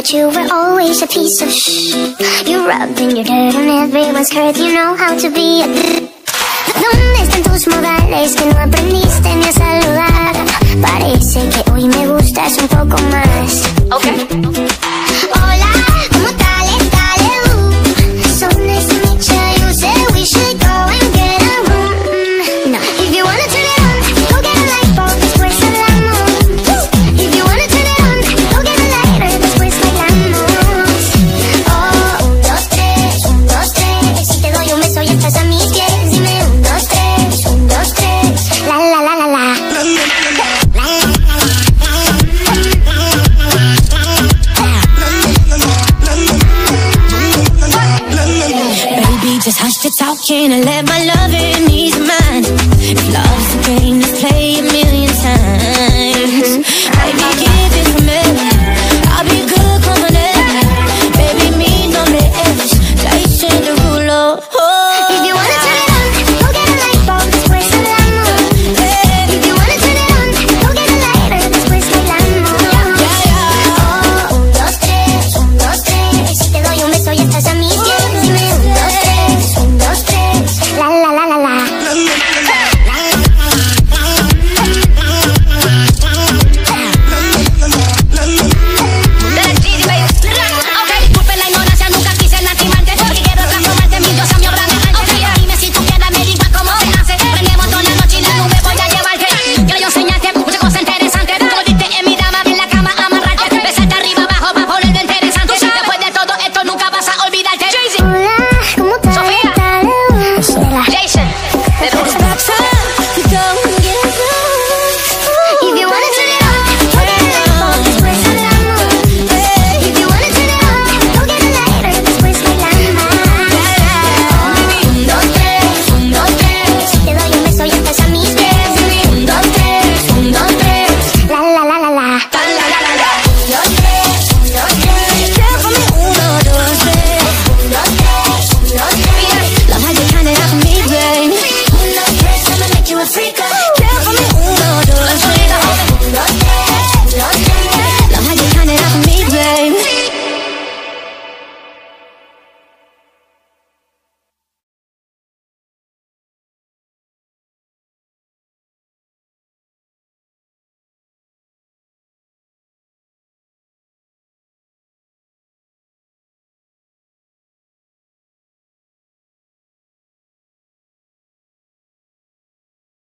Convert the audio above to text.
But you were always a piece of shh. You rubbing your dirt on everyone's curve. You know how to be a ¿Dónde están tus modales que no aprendiste ni a saludar? Parece que hoy me gustas un poco más. Okay. Hola, ¿cómo tal? So nice to meet you. You said we should go and get a room. No, if you wanna turn it on, go get a light bulb, después hablamos. If you wanna turn it on, go get a lighter, después bailamos. Oh, 1, 2, 3, 1, 2, 3. Si te doy un beso y estás a mis pies, dime 1, 2, 3, 1, 2, 3. La la la la la. Just hush the talking and let my loving ease your mind. If love's a game, let's play a million times. Baby, give it to me. I'll be good, come on in. Baby, mi nombre es Jason Derulo. Oh.